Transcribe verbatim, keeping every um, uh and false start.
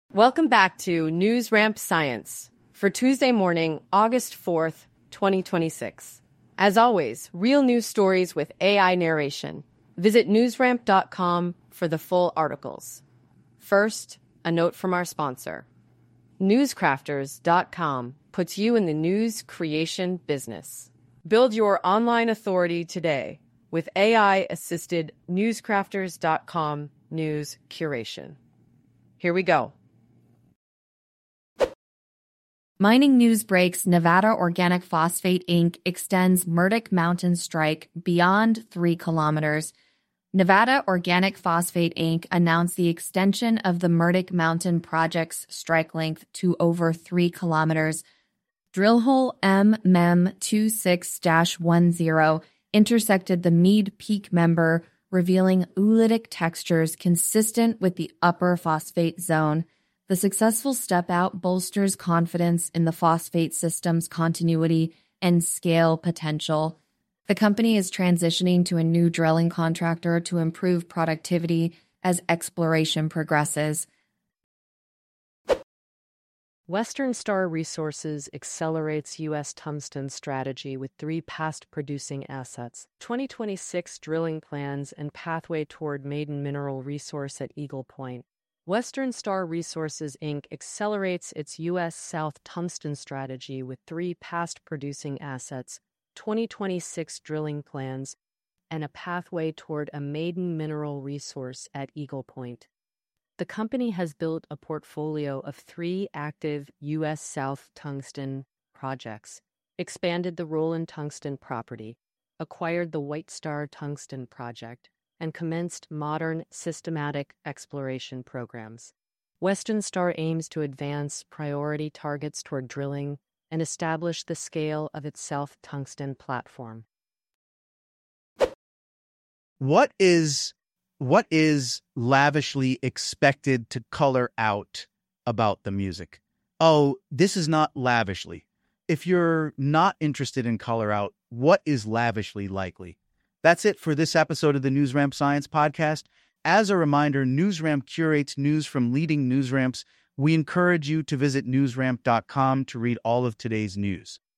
Welcome back to NewsRamp Science for Tuesday morning, August fourth, twenty twenty-six. As always, real news stories with A I narration. Visit newsramp dot com for the full articles. First, a note from our sponsor. newscrafters dot com puts you in the news creation business. Build your online authority today with A I-assisted newscrafters dot com news curation. Here we go. Mining news breaks. Nevada Organic Phosphate Incorporated extends Murdoch Mountain strike beyond three kilometers. Nevada Organic Phosphate Incorporated announced the extension of the Murdoch Mountain project's strike length to over three kilometers. Drill hole M M M twenty-six dash ten intersected the Meade Peak member, revealing oolitic textures consistent with the upper phosphate zone. The successful step-out bolsters confidence in the phosphate system's continuity and scale potential. The company is transitioning to a new drilling contractor to improve productivity as exploration progresses. Western Star Resources accelerates U S tungsten strategy with three past-producing assets, twenty twenty-six drilling plans, and pathway toward maiden mineral resource at Eagle Point. Western Star Resources, Incorporated accelerates its U S South tungsten strategy with three past-producing assets, twenty twenty-six drilling plans, and a pathway toward a maiden mineral resource at Eagle Point. The company has built a portfolio of three active U S South tungsten projects, expanded the Roland Tungsten property, acquired the White Star Tungsten project, and commenced modern, systematic exploration programs. Western Star aims to advance priority targets toward drilling and establish the scale of its South Tungsten platform. What is what is lavishly expected to color out about the music? Oh, this is not lavishly. If you're not interested in color out, what is lavishly likely? That's it for this episode of the NewsRamp Science Podcast. As a reminder, NewsRamp curates news from leading news ramps. We encourage you to visit newsramp dot com to read all of today's news.